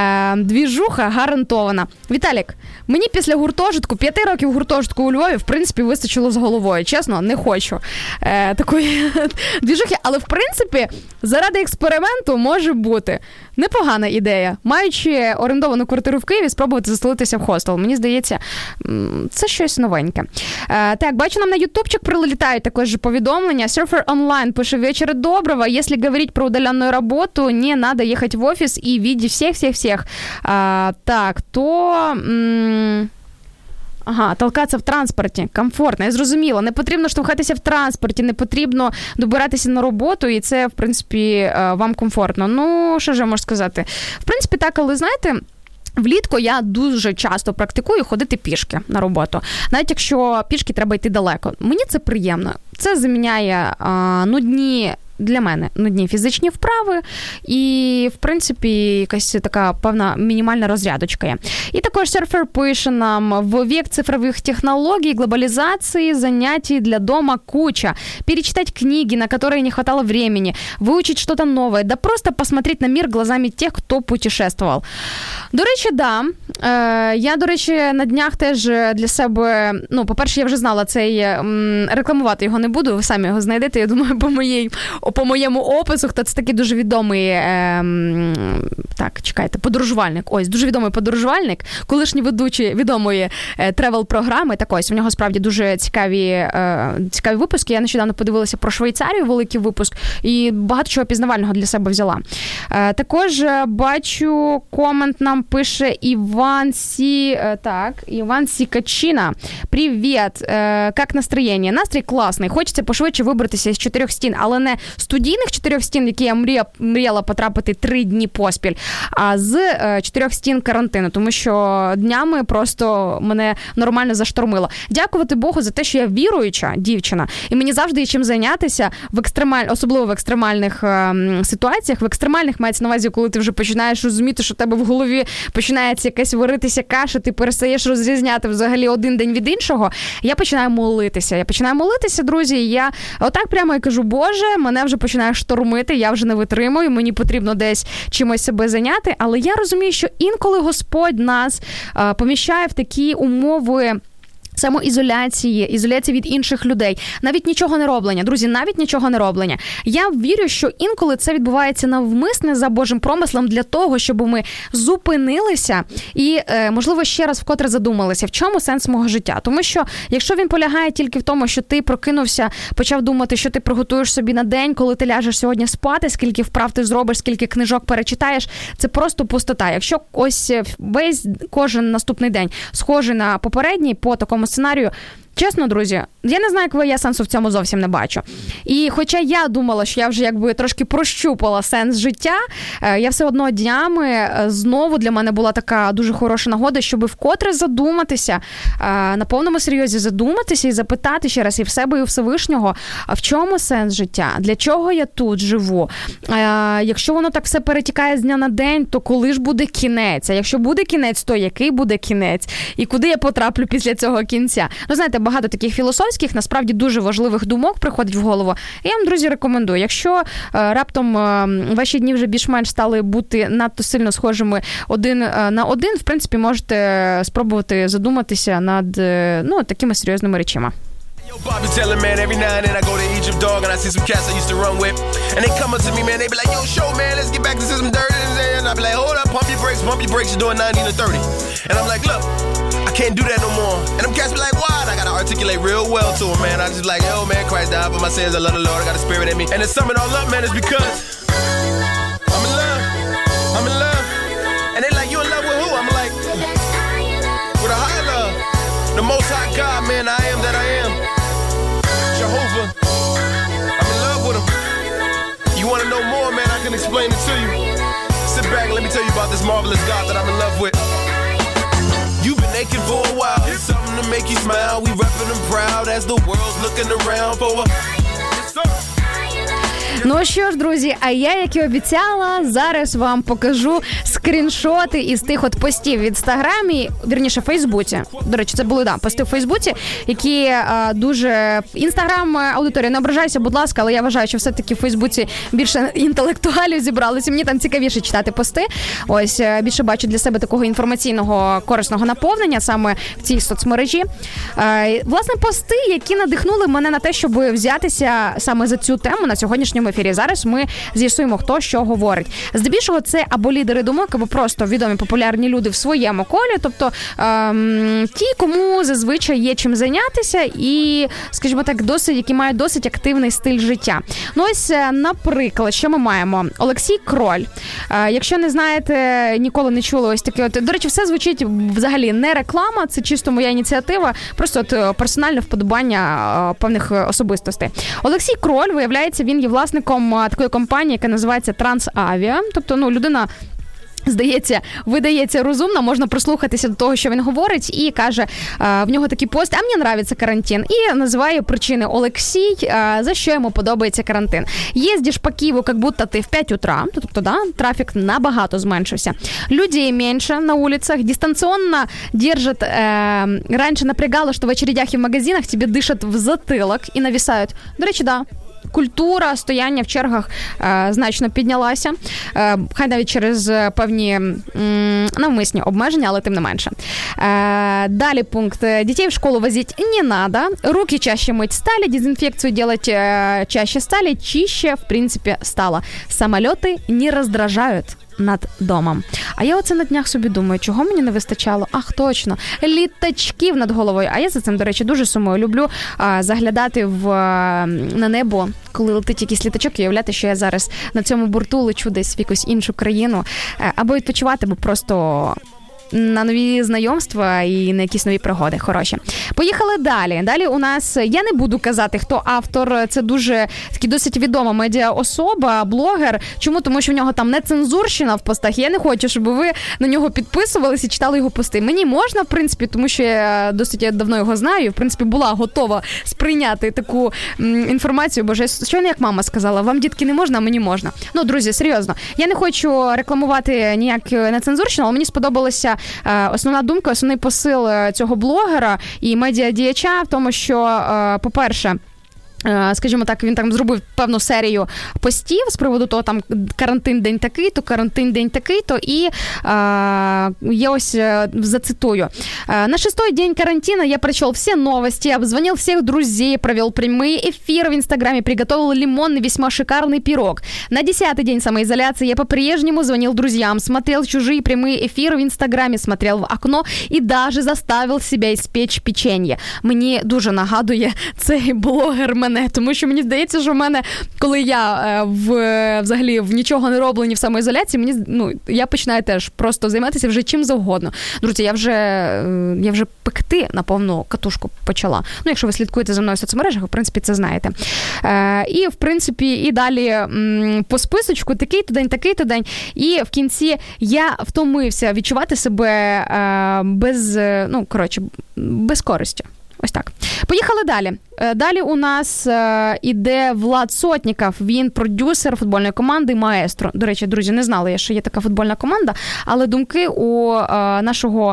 Двіжуха гарантована. Віталік, мені після гуртожитку, 5 років гуртожитку у Львові, в принципі, вистачило з головою. Чесно, не хочу такої двіжухи, але в принципі, заради експерименту може бути непогана ідея. Маючи орендовану квартиру в Києві, спробувати заселитися в хостел. Мені здається, це щось новеньке. Так, бачу, нам на ютубчик прилетають також повідомлення. Surfer Online пише, вечера доброго. Если говорить про удаленную работу, не надо ехать в офис и видеть всех-всех-всех. Так, то... Ага, толкатися в транспорті, комфортно, я зрозуміла. Не потрібно штовхатися в транспорті, не потрібно добиратися на роботу, і це, в принципі, вам комфортно. Ну, що ж я можу сказати? В принципі, так, але, знаєте, влітку я дуже часто практикую ходити пішки на роботу. Навіть якщо пішки треба йти далеко. Мені це приємно. Це заміняє для мене нудні фізичні вправи і, в принципі, якась така певна мінімальна розрядочка є. І також серфер пише нам, в век цифрових технологий, глобализации, занятий для дома куча. Перечитать книги, на которые не хватало времени, выучить что-то новое, да просто посмотреть на мир глазами тех, кто путешествовал. До речі, да. Я, до речі, на днях теж для себе, ну, по-перше, я вже знала цей, рекламувати його не буду, ви самі його знайдете, я думаю, по моєму опису, хто це такий дуже відомий, так, чекайте, подорожувальник. Ось, дуже відомий подорожувальник, колишній ведучий відомої тревел-програми. Так ось, у нього справді дуже цікаві випуски. Я нещодавно подивилася про Швейцарію, великий випуск, і багато чого пізнавального для себе взяла. Також бачу, комент нам пише Іван Сікачина. Привіт, як настроєння? Настрій класний, хочеться пошвидше вибратися з 4 стін, але не студійних 4 стін, які я мріяла потрапити 3 дні поспіль, а з 4 стін карантину, тому що днями просто мене нормально заштормило. Дякувати Богу за те, що я віруюча дівчина, і мені завжди є чим зайнятися, особливо в екстремальних ситуаціях, в екстремальних мається на увазі, коли ти вже починаєш розуміти, що в тебе в голові починається якась варитися каша, ти перестаєш розрізняти взагалі один день від іншого, я починаю молитися, друзі, я отак прямо і кажу, Боже, мене вже починає штормити, я вже не витримую, мені потрібно десь чимось себе зайняти, але я розумію, що інколи Господь нас поміщає в такі умови самоізоляції, ізоляції від інших людей. Навіть нічого не роблення. Друзі, навіть нічого не роблення. Я вірю, що інколи це відбувається навмисне за Божим промислом для того, щоб ми зупинилися і, можливо, ще раз вкотре задумалися, в чому сенс мого життя. Тому що, якщо він полягає тільки в тому, що ти прокинувся, почав думати, що ти приготуєш собі на день, коли ти ляжеш сьогодні спати, скільки вправ ти зробиш, скільки книжок перечитаєш, це просто пустота. Якщо ось кожен наступний день схожий на попередній по такому цьому сценарію. Чесно, друзі, я не знаю, як ви, я сенсу в цьому зовсім не бачу. І хоча я думала, що я вже якби трошки прощупала сенс життя, я все одно днями знову для мене була така дуже хороша нагода, щоб вкотре задуматися, на повному серйозі задуматися і запитати ще раз і в себе, і у Всевишнього, а в чому сенс життя? Для чого я тут живу? Якщо воно так все перетікає з дня на день, то коли ж буде кінець? А якщо буде кінець, то який буде кінець? І куди я потраплю після цього кінця? Ну, знаєте, багато таких філософських, насправді дуже важливих думок приходить в голову. Я вам, друзі, рекомендую. Якщо раптом ваші дні вже більш-менш стали бути надто сильно схожими один на один, в принципі, можете спробувати задуматися над такими серйозними речами. Yo, Bobby telling, man, every now and then I go to Egypt, dog, and I see some cats I used to run with. And they come up to me, man, they be like, yo, show, man, let's get back to some dirt. And I be like, hold up, pump your brakes, you're doing 90 to 30. And I'm like, look, I can't do that no more. And them cats be like, why? And I gotta articulate real well to them, man. I just like, yo, man, Christ died for my sins, I love the Lord, I got a spirit in me. And to sum it all up, man, it's because I'm in love. And they like, you in love with who? I'm like, with a high love. The most high God, man, I am that I am. Jehovah, I'm in love with him. You want to know more, man, I can explain it to you. Sit back and let me tell you about this marvelous God that I'm in love with. You've been aching for a while, it's something to make you smile. We reppin' them proud as the world's looking around for a... Yes, sir. Ну що ж, друзі, а я, як і обіцяла, зараз вам покажу скріншоти із тих от постів в Інстаграмі, вірніше, в Фейсбуці. До речі, це були, пости в Фейсбуці, які дуже... Інстаграм, аудиторія, не ображайся, будь ласка, але я вважаю, що все-таки в Фейсбуці більше інтелектуалів зібралися. Мені там цікавіше читати пости. Ось, більше бачу для себе такого інформаційного, корисного наповнення саме в цій соцмережі. Власне, пости, які надихнули мене на те, щоб взятися саме за цю тему на сьогоднішньому ефірі. Зараз ми з'ясуємо, хто що говорить. Здебільшого це або лідери думок, або просто відомі популярні люди в своєму колі, тобто ті, кому зазвичай є чим зайнятися і, скажімо так, які мають досить активний стиль життя. Ну ось, наприклад, що ми маємо? Олексій Кроль. Якщо не знаєте, ніколи не чули ось таке, до речі, все звучить взагалі не реклама, це чисто моя ініціатива, просто персональне вподобання певних особистостей. Олексій Кроль, виявляється, він є власником такої компанії, яка називається Трансавіа. Тобто, людина, здається, видається розумно, можна прислухатися до того, що він говорить, і каже, в нього такий пост, а мені нравиться карантин, і називає причини Олексій, за що йому подобається карантин. Їздиш по Києву, як будто ти в 5 утра, тобто, трафік набагато зменшився. Людей менше на улицах, дистанционно держат, раньше напрягало, що в очередях і в магазинах тебе дишать в затилок і нависають. До речі, культура стояння в чергах значно піднялася, хай навіть через певні навмисні обмеження, але тим не менше. Далі пункт. Дітей в школу возить не надо, руки чаще мыть стали, дезинфекцию делать чаще стали, чище, в принципе, стало. Самолеты не раздражают над домом. А я оце на днях собі думаю, чого мені не вистачало? Ах, точно, літачків над головою. А я за цим, до речі, дуже сумую. Люблю заглядати на небо, коли летить якийсь літачок, і уявляти, що я зараз на цьому борту лечу десь в якусь іншу країну. Або відпочивати, або просто на нові знайомства і на якісь нові пригоди. Хороші. Поїхали далі. Далі у нас, я не буду казати, хто автор, це дуже такий досить відома медіаособа, блогер. Чому? Тому що в нього там нецензурщина в постах. Я не хочу, щоб ви на нього підписувалися і читали його пости. Мені можна, в принципі, тому що я досить давно його знаю, і, в принципі, була готова сприйняти таку інформацію. Боже, що не як мама сказала, вам, дітки, не можна, а мені можна. Ну, друзі, серйозно. Я не хочу рекламувати ніяк нецензурщину, але мені сподобалося основна думка, основний посил цього блогера і медіадіяча в тому, що, по-перше, скажімо так, він там зробив певну серію постів з приводу того, там, карантин день такий-то, карантин день такий-то, і я ось зацитую. На 6-й день карантина я прочел все новости, обзвонил всех друзей, провел прямые эфиры в Инстаграме, приготовил лимонный, весьма шикарный пирог. На 10-й день самоизоляции я по-прежнему звонил друзьям, смотрел чужие прямые эфиры в Инстаграме, смотрел в окно и даже заставил себя испечь печенье. Мені дуже нагадує цей блогер мене мене, тому що мені здається, що в мене, коли я взагалі в нічого не роблені в самоізоляції, я починаю теж просто займатися вже чим завгодно. Друзі, я вже пекти на повну катушку почала. Якщо ви слідкуєте за мною в соцмережах, в принципі, це знаєте. І, в принципі, і далі по списочку такий-то день. І в кінці я втомився відчувати себе без користі. Ось так. Поїхали далі. Далі у нас іде Влад Сотніков. Він продюсер футбольної команди «Маестро». До речі, друзі, не знала я, що є така футбольна команда, але думки у нашого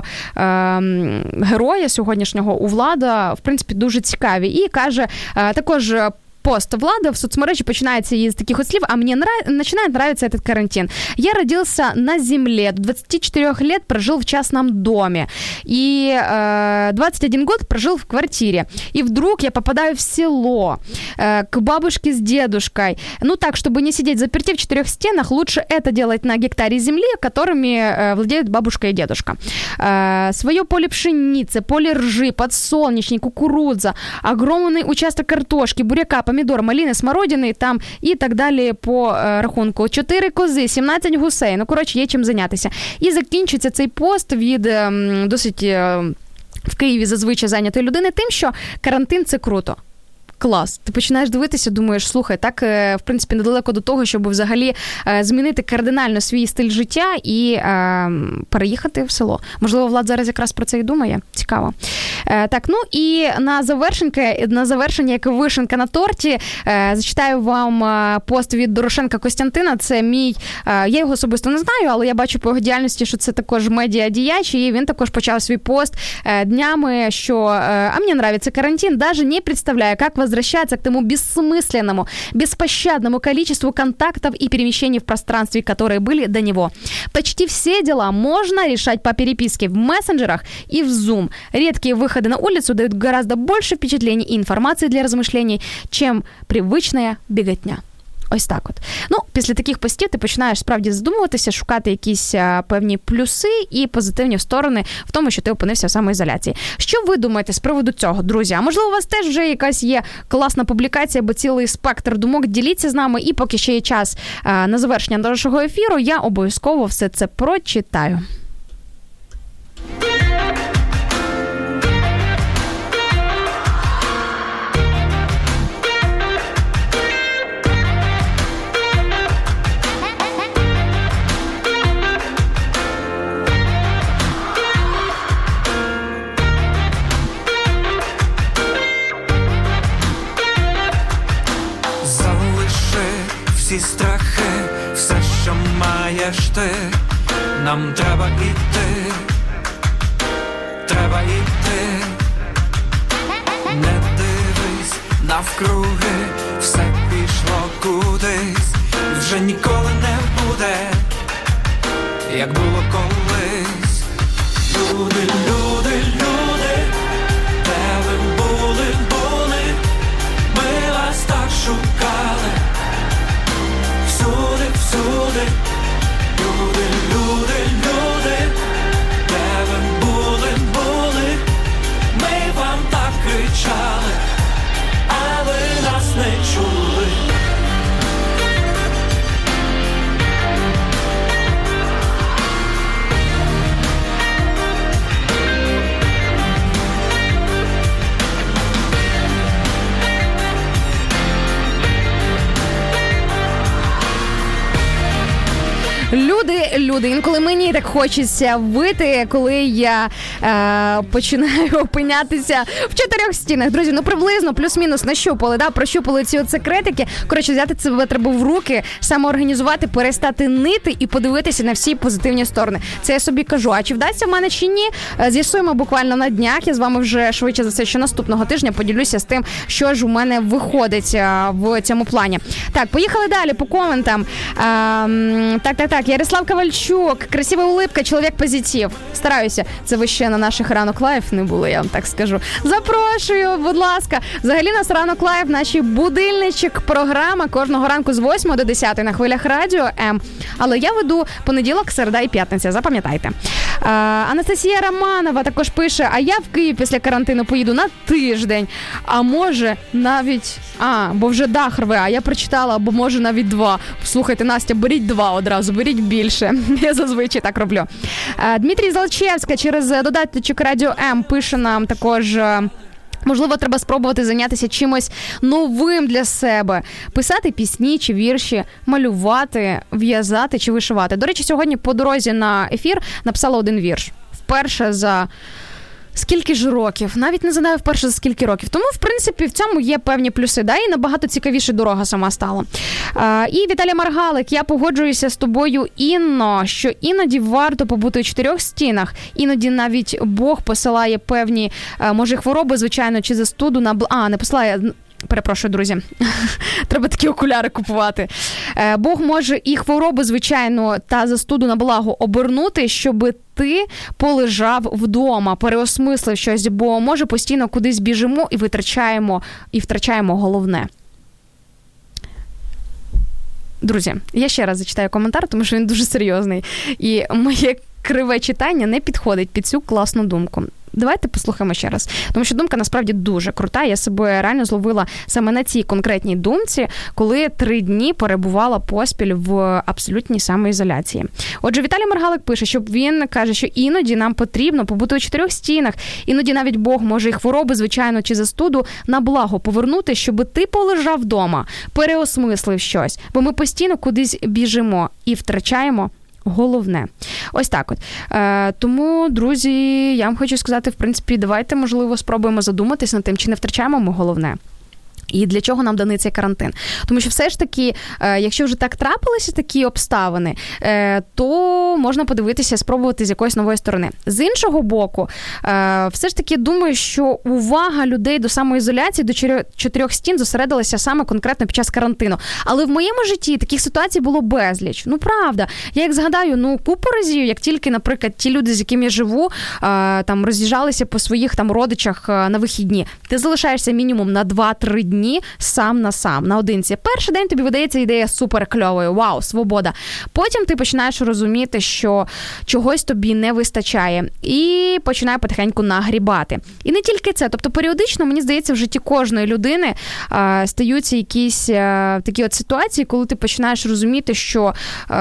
героя сьогоднішнього, у Влада, в принципі, дуже цікаві. І каже, також пост Влада в соцмережі починается из таких вот слов, а мне начинает нравиться этот карантин. Я родился на земле, до 24 лет прожил в частном доме, и 21 год прожил в квартире. И вдруг я попадаю в село, к бабушке с дедушкой. Так, чтобы не сидеть заперти в 4 стенах, лучше это делать на гектаре земли, которыми владеют бабушка и дедушка. Свое поле пшеницы, поле ржи, подсолнечник, кукуруза, огромный участок картошки, буряка, помідор, малини, смородини там і так далі по рахунку. 4 кози, 17 гусей. Є чим зайнятися. І закінчується цей пост від досить в Києві зазвичай зайнятої людини тим, що карантин – це круто. Клас. Ти починаєш дивитися, думаєш, слухай, так, в принципі, недалеко до того, щоб взагалі змінити кардинально свій стиль життя і переїхати в село. Можливо, Влад зараз якраз про це і думає. Цікаво. Так, і на завершення, як вишенка на торті, зачитаю вам пост від Дорошенка Костянтина. Це мій, я його особисто не знаю, але я бачу по його діяльності, що це також медіадіяч, і він також почав свій пост днями, що «А мені нравится карантин, даже не представляю, как возвращаться к тому бессмысленному, беспощадному количеству контактов и перемещений в пространстве, которые были до него. Почти все дела можно решать по переписке в мессенджерах и в Zoom. Редкие выходы на улицу дают гораздо больше впечатлений и информации для размышлений, чем привычная беготня». Ось так от. Після таких постів ти починаєш справді задумуватися, шукати якісь певні плюси і позитивні сторони в тому, що ти опинився в самоізоляції. Що ви думаєте з приводу цього, друзі? А можливо, у вас теж вже якась є класна публікація або цілий спектр думок? Діліться з нами, і поки ще є час на завершення нашого ефіру, я обов'язково все це прочитаю. Всі страхи, все, що маєш ти, нам треба йти, не дивись навкруги, все пішло кудись, вже ніколи не буде, як було колись. Люди, люди, люди, де ви були, ми вас так шукали. Всюди, всюди, люди, люди, люди, де ви були, ми вам так кричали, а ви нас не чули. Люди, інколи мені так хочеться вити, коли я починаю опинятися в 4 стінах. Друзі, приблизно, плюс-мінус нащупали, прощупали ці секретики. Взяти себе треба в руки, самоорганізувати, перестати нити і подивитися на всі позитивні сторони. Це я собі кажу. А чи вдасться в мене чи ні? З'ясуємо буквально на днях. Я з вами вже швидше за все, що наступного тижня поділюся з тим, що ж у мене виходить в цьому плані. Так, поїхали далі по коментам. Так, Ярослав Ковальчук, красива улыбка, чоловік позитив. Стараюся. Це ви ще на наших Ранок Лайв не були, я вам так скажу. Запрошую, будь ласка. Взагалі нас Ранок Лайв, наші будильничок, програма кожного ранку з 8 до 10 на хвилях Радіо М. Але я веду понеділок, середа і п'ятниця, запам'ятайте. Анастасія Романова також пише, а я в Київ після карантину поїду на тиждень, а може навіть, бо вже дах рве, а я прочитала, або може навіть 2. Слухайте, Настя, беріть 2 одразу, беріть більше. Я зазвичай так роблю. Дмитрій Залчевська через додаточок Радіо М пише нам також... Можливо, треба спробувати зайнятися чимось новим для себе. Писати пісні чи вірші, малювати, в'язати чи вишивати. До речі, сьогодні по дорозі на ефір написала один вірш. Вперше за... Скільки ж років? Навіть не знаю вперше за скільки років. Тому, в принципі, в цьому є певні плюси. Да? І набагато цікавіше дорога сама стала. І Віталій Маргалик, я погоджуюся з тобою, Інно, що іноді варто побути у 4 стінах. Іноді навіть Бог посилає певні, може, хвороби, звичайно, чи застуду на... не посилає... Перепрошую, друзі. Треба такі окуляри купувати. Бог може і хвороби, звичайно, та застуду на благо обернути, щоб ти полежав вдома, переосмислив щось, бо може постійно кудись біжимо і втрачаємо головне. Друзі, я ще раз зачитаю коментар, тому що він дуже серйозний. І моє криве читання не підходить під цю класну думку. Давайте послухаємо ще раз. Тому що думка насправді дуже крута. Я себе реально зловила саме на цій конкретній думці, коли 3 дні перебувала поспіль в абсолютній самоізоляції. Отже, Віталій Маргалик пише, що він каже, що іноді нам потрібно побути у 4 стінах. Іноді навіть Бог може і хвороби, звичайно, чи застуду на благо повернути, щоб ти полежав вдома, переосмислив щось. Бо ми постійно кудись біжимо і втрачаємо головне. Ось так от. Тому, друзі, я вам хочу сказати, в принципі, давайте, можливо, спробуємо задуматись над тим, чи не втрачаємо ми головне. І для чого нам даний цей карантин? Тому що все ж таки, якщо вже так трапилися такі обставини, то можна подивитися, спробувати з якоїсь нової сторони. З іншого боку, все ж таки думаю, що увага людей до самоізоляції, до 4 стін зосередилася саме конкретно під час карантину. Але в моєму житті таких ситуацій було безліч. Ну, правда. Я як згадаю, купу разів, як тільки, наприклад, ті люди, з якими я живу, там роз'їжджалися по своїх там родичах на вихідні, ти залишаєшся мінімум на 2-3 дні сам на сам, наодинці. Перший день тобі видається ідея супер кльовою, вау, свобода. Потім ти починаєш розуміти, що чогось тобі не вистачає, і починає потихеньку нагрібати. І не тільки це, тобто періодично, мені здається, в житті кожної людини стаються якісь такі от ситуації, коли ти починаєш розуміти, що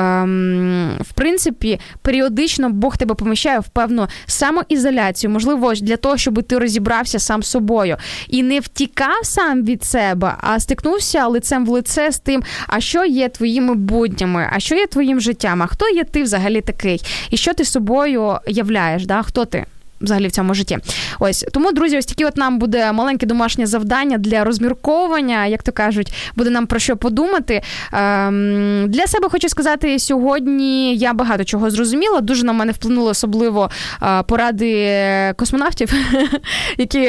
в принципі періодично Бог тебе поміщає в певну самоізоляцію, можливо, для того, щоб ти розібрався сам з собою і не втікав сам від себе, а стикнувся лицем в лице з тим, а що є твоїми буднями, а що є твоїм життям, а хто є ти взагалі такий, і що ти собою являєш, да? Хто ти взагалі в цьому житті. Ось. Тому, друзі, ось такі от нам буде маленьке домашнє завдання для розмірковування, як то кажуть, буде нам про що подумати. Для себе хочу сказати, сьогодні я багато чого зрозуміла, дуже на мене вплинули особливо поради космонавтів, які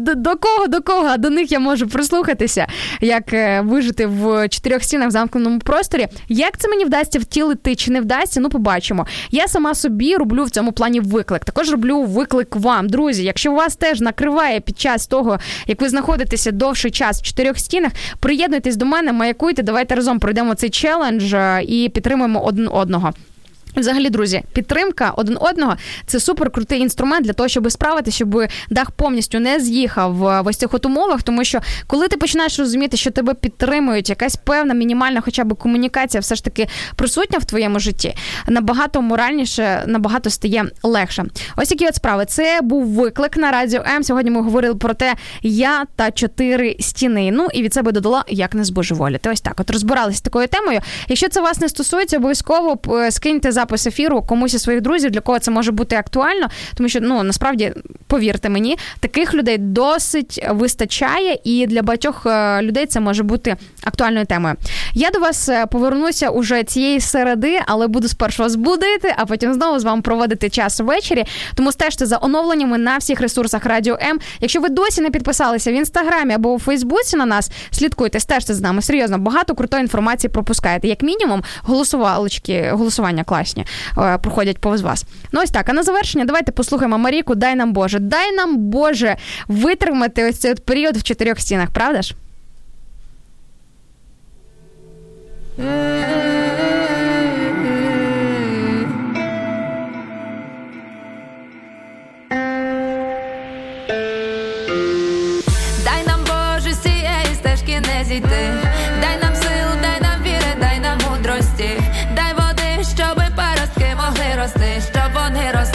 до кого, а до них я можу прислухатися, як вижити в 4 стінах в замкненому просторі. Як це мені вдасться втілити чи не вдасться, побачимо. Я сама собі роблю в цьому плані виклик. Також роблю виклик вам. Друзі, якщо вас теж накриває під час того, як ви знаходитеся довший час в 4 стінах, приєднуйтесь до мене, маякуйте, давайте разом пройдемо цей челендж і підтримуємо один одного. Взагалі, друзі, підтримка один одного – це суперкрутий інструмент для того, щоб справитися, щоб дах повністю не з'їхав в ось цих от умовах, тому що коли ти починаєш розуміти, що тебе підтримують, якась певна мінімальна хоча б комунікація все ж таки присутня в твоєму житті, набагато моральніше, набагато стає легше. Ось які от справи. Це був виклик на Радіо М. Сьогодні ми говорили про те, я та 4 стіни. І від себе додала, як не збожеволіти. Ось так. От розбиралися з такою темою. Якщо це вас не стосується, обов'язково скиньте запис ефіру комусь із своїх друзів, для кого це може бути актуально, тому що, насправді, повірте мені, таких людей досить вистачає, і для багатьох людей це може бути актуальною темою. Я до вас повернуся уже цієї середи, але буду спершу вас будити, а потім знову з вами проводити час ввечері, тому стежте за оновленнями на всіх ресурсах Радіо М. Якщо ви досі не підписалися в Інстаграмі або у Фейсбуці на нас, слідкуйте, стежте з нами, серйозно, багато крутої інформації пропускаєте. Як мінімум, голосування класні проходять повз вас. Ось так, а на завершення давайте послухаємо Марійку «Дай нам Боже». Дай нам Боже витримати ось цей період в 4 стінах, правда ж?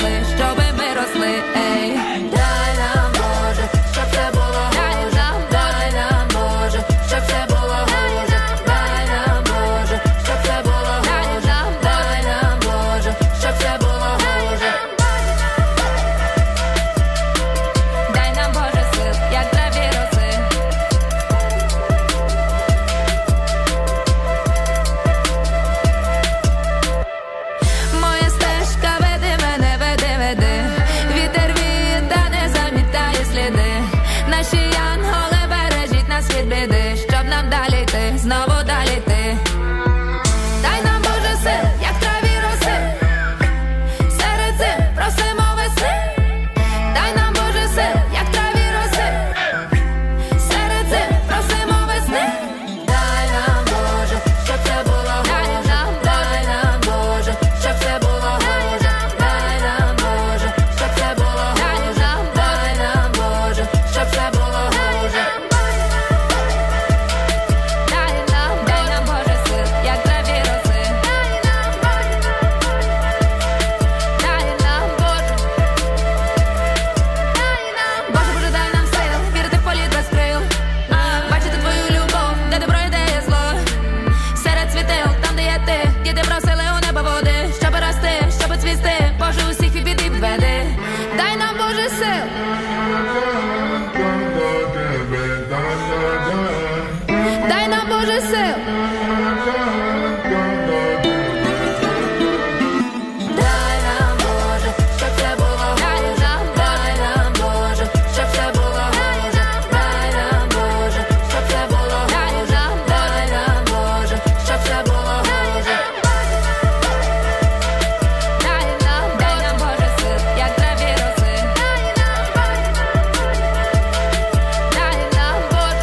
виросли, щоби ми росли, ей. Дай нам, Боже, щоб це було гоже. Дай нам, Боже, щоб це було гоже. Дай нам, Боже, щоб це було гоже. Дай нам, Боже, щоб це було гоже. Дай нам, Боже, сил, як траві роси. Моя стежка веди мене, веди. Вітер віє та не замітає сліди. Наші янголи бережіть нас від біди, щоб нам далі йти, знову далі йти. Дай нам, Боже, сил, як траві роси. Серед зим просимо весни. Дай нам, Боже, сил, як траві роси. Серед зим просимо весни. Дай нам, Боже, щоб це було гоже. Дай нам, Боже, щоб це було гоже. Дай нам, Боже, щоб це було гоже. Дай нам, Боже, щоб це було гоже. Дай нам, Боже, сил, як траві роси. Дай нам, Боже. Боже, дай нам сил, вірити в політ без крил. Бачити твою любов, де добро і де є зло. Серед світил, там, де є ти, діти просили у небо води, щоб рости, щоб цвісти. Боже, усіх від біди веди. Дай нам, Боже, сил. Дай нам, Боже, сил. Дай нам, Боже, щоб це було гоже. Дай нам, Боже, щоб це було гоже. Дай нам, Боже, щоб це було гоже. Дай нам, Боже, щоб це було гоже. Дай нам, Боже, сил, як траві роси. Дай нам, Боже.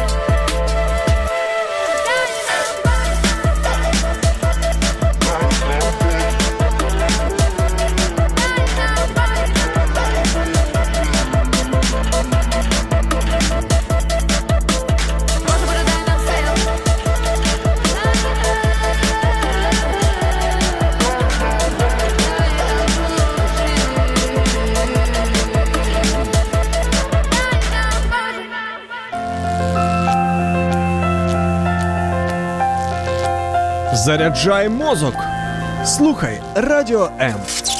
Боже, дай нам сил. Заряджай мозок. Слухай Радіо М.